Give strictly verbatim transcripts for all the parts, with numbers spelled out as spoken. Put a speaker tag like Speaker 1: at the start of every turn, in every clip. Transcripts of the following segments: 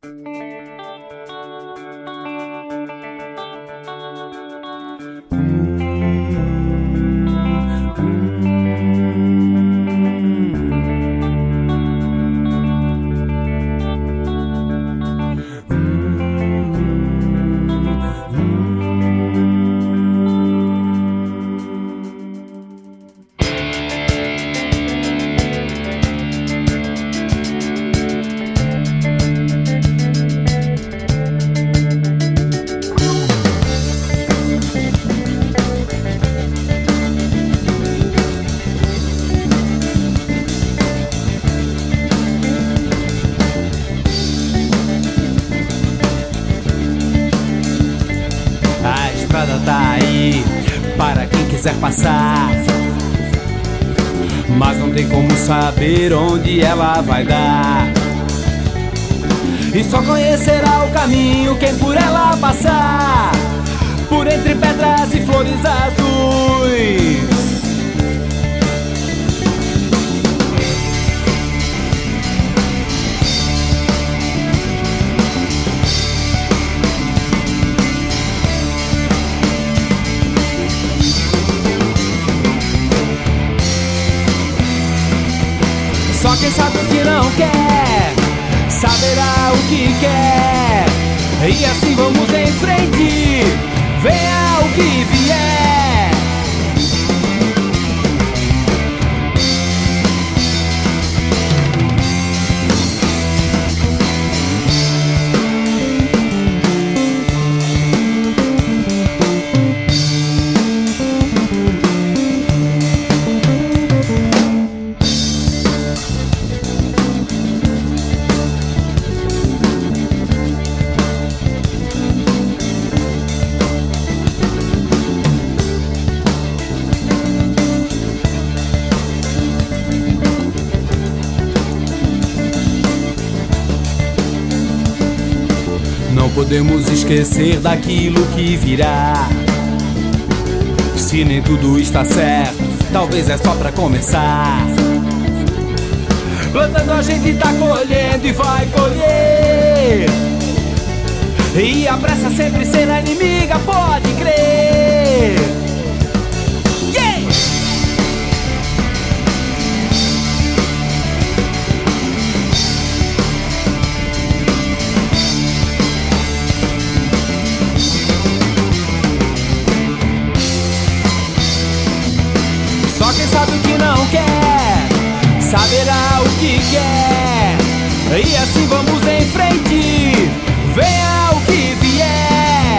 Speaker 1: A estrada tá aí para quem quiser passar, mas não tem como saber onde ela vai dar. E só conhecerá o caminho quem por ela passar, por entre pedras e flores azuis. Só quem sabe o que não quer saberá o que quer, e assim vamos em frente, venha o que vier. Não podemos esquecer daquilo que virá. Se nem tudo está certo, talvez é só pra começar. Plantando a gente tá colhendo e vai colher, e a pressa sempre será inimiga, pode crer. Yeah! Só quem sabe o que não quer saberá o que quer, e assim vamos em frente, venha o que vier.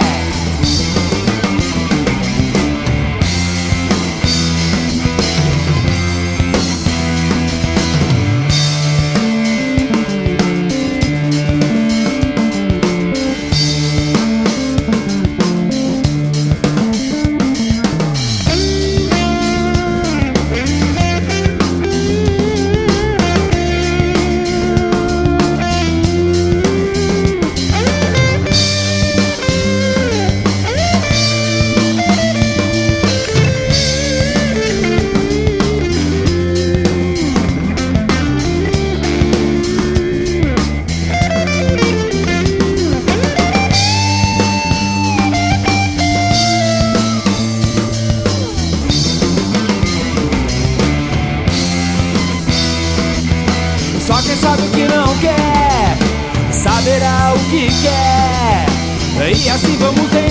Speaker 1: Só quem sabe o que não quer saberá o que quer, e assim vamos em